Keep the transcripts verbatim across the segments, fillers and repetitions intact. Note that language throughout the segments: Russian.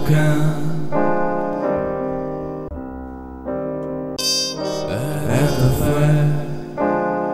штука. Это факт.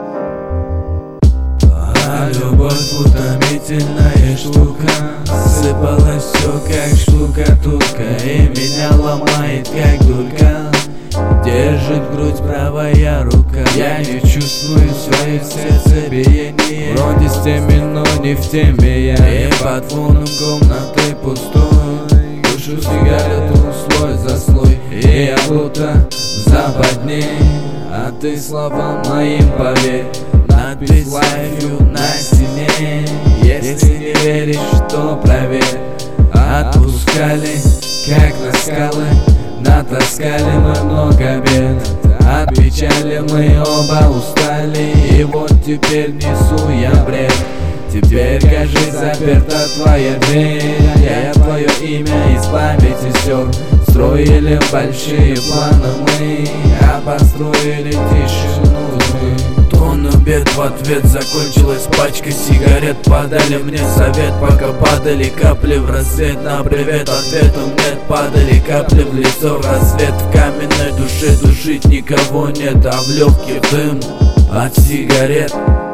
А любовь утомительная штука. Сыпалась все как штукатурка и меня ломает как дурка. Держит грудь правая рука. Я не чувствую своих сердцебиений. Вроде с теми, но не в теме я. И под фоном комнаты пустой кушу сигарету слой за слой. И я будто в западне, а ты словам моим поверь. Надпись Life You на стене. Если не веришь, то проверь. Отпускали, как на скалы. Натаскали мы много бед. От печали мы оба устали. И вот теперь несу я бред. Теперь, кажись, заперта твоя дверь. Я твое имя из памяти стер. Строили большие планы мы, а построили тишину мы. Тонну бед в ответ, закончилась пачка сигарет. Подали мне совет, пока падали капли в рассвет. На привет ответом нет, падали капли в лицо в рассвет. В каменной душе душить никого нет, а в легкий дым от сигарет.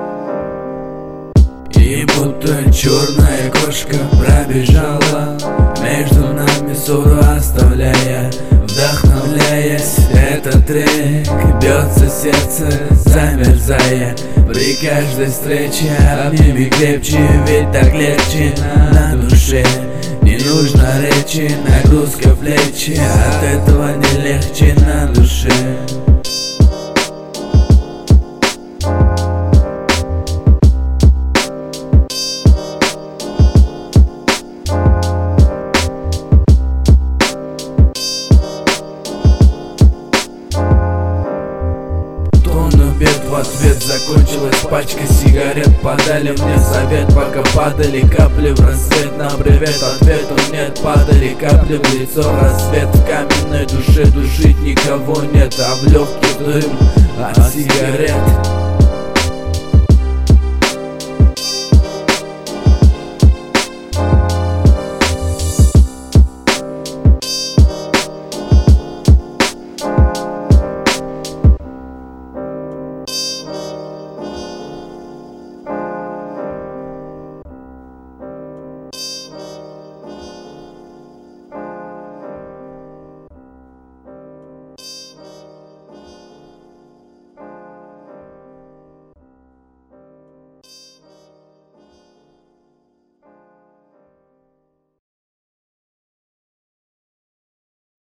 И будто черная кошка пробежала между нами ссору оставляя. Вдохновляясь, этот трек бьется сердце, замерзая. При каждой встрече обними крепче, ведь так легче на душе. Не нужно речи, нагрузка в плечи, от этого не легче на душе. В ответ закончилась пачка сигарет. Подали мне совет, пока падали капли в рассвет. На привет ответом нет, падали капли в лицо в рассвет. В каменной душе душить никого нет, а в легкий дым от сигарет.